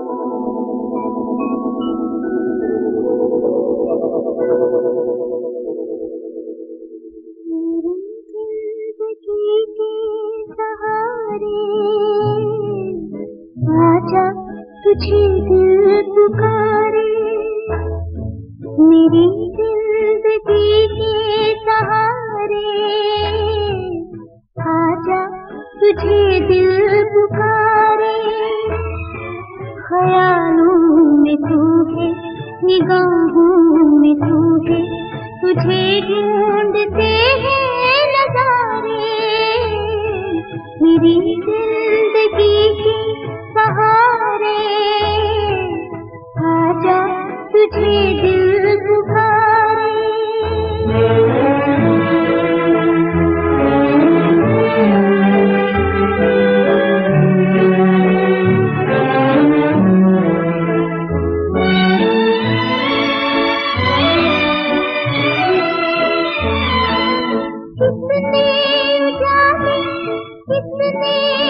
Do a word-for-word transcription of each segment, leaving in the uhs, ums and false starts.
तुझे दिल पुकारे, मेरी जिंदगी के सहारे। आजा तुझे दिल पुकारे, ख्यालों में तू है, निगाहों में तू है, तुझे ढूंढते हैं नजारे। मेरी जिंदगी के सहारे, आजा तुझे दिल पुकारे। कितने उजाले, कितने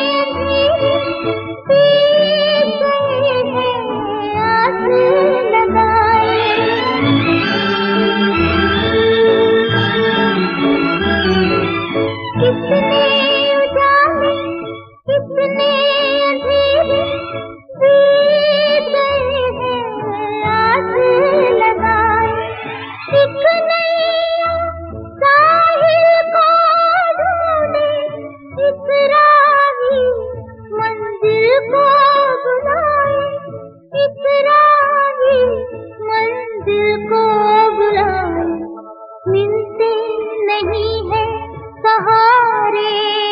मिलते नहीं है सहारे।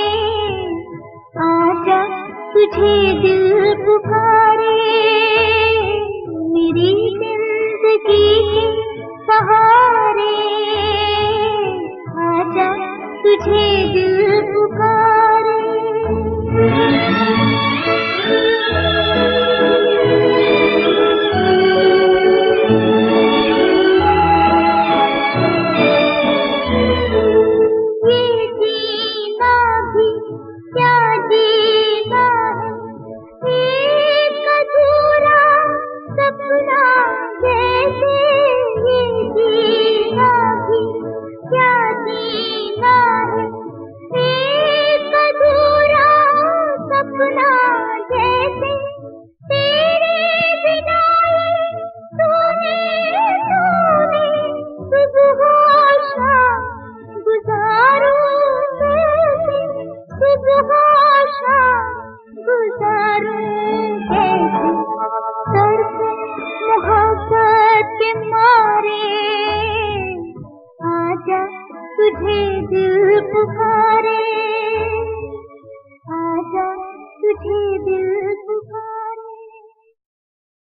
आजा तुझे दिल पुकारे, मेरी जिंदगी के सहारे। आजा तुझे दिल पुकारे। तुझे दिल पुकारे, आजा तुझे दिल